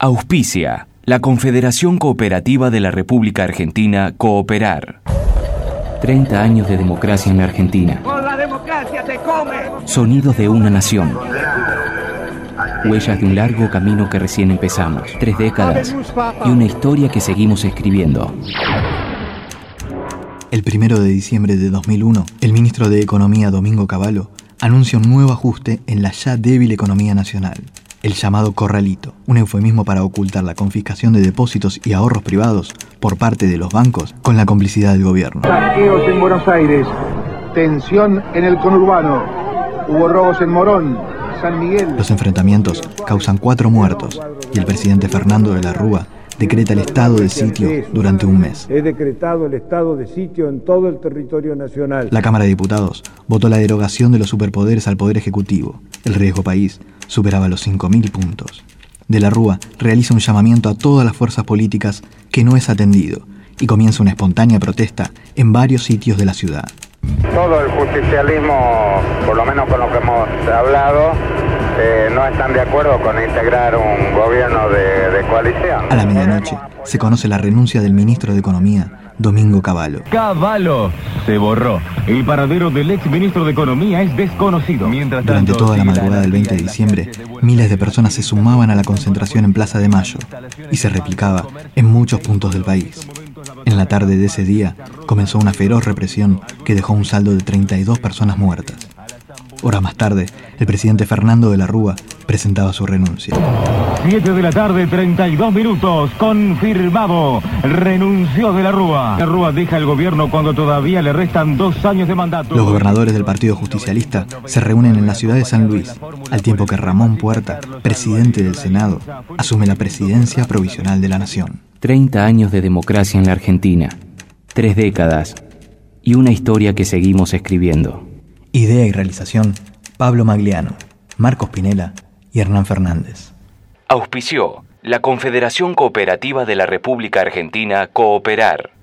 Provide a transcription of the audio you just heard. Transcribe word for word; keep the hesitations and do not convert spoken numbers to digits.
Auspicia la Confederación Cooperativa de la República Argentina, Cooperar. treinta años de democracia en la Argentina. ¡Con la democracia te come! Sonidos de una nación. Huellas de un largo camino que recién empezamos. Tres décadas y una historia que seguimos escribiendo. El primero de diciembre de dos mil uno, el ministro de Economía, Domingo Cavallo, anuncia un nuevo ajuste en la ya débil economía nacional. El llamado corralito, un eufemismo para ocultar la confiscación de depósitos y ahorros privados por parte de los bancos con la complicidad del gobierno. Saqueos en Buenos Aires, tensión en el conurbano, hubo robos en Morón, San Miguel. Los enfrentamientos causan cuatro muertos y el presidente Fernando de la Rúa decreta el estado de sitio durante un mes. He decretado el estado de sitio en todo el territorio nacional. La Cámara de Diputados votó la derogación de los superpoderes al Poder Ejecutivo. El riesgo país superaba los cinco mil puntos. De la Rúa realiza un llamamiento a todas las fuerzas políticas que no es atendido y comienza una espontánea protesta en varios sitios de la ciudad. Todo el justicialismo, por lo menos con lo que hemos hablado, eh, no están de acuerdo con integrar un gobierno de, de coalición. A la medianoche se conoce la renuncia del ministro de Economía, Domingo Cavallo. Cavallo se borró. El paradero del ex ministro de Economía es desconocido. Mientras Durante toda la madrugada del veinte de diciembre, miles de personas se sumaban a la concentración en Plaza de Mayo y se replicaba en muchos puntos del país. En la tarde de ese día comenzó una feroz represión que dejó un saldo de treinta y dos personas muertas. Horas más tarde, el presidente Fernando de la Rúa presentaba su renuncia. siete de la tarde, treinta y dos minutos, confirmado, renunció de la Rúa. La Rúa deja el gobierno cuando todavía le restan dos años de mandato. Los gobernadores del Partido Justicialista se reúnen en la ciudad de San Luis, al tiempo que Ramón Puerta, presidente del Senado, asume la presidencia provisional de la Nación. treinta años de democracia en la Argentina. Tres décadas y una historia que seguimos escribiendo. Idea y realización, Pablo Magliano, Marcos Pinela y Hernán Fernández. Auspició la Confederación Cooperativa de la República Argentina, Cooperar.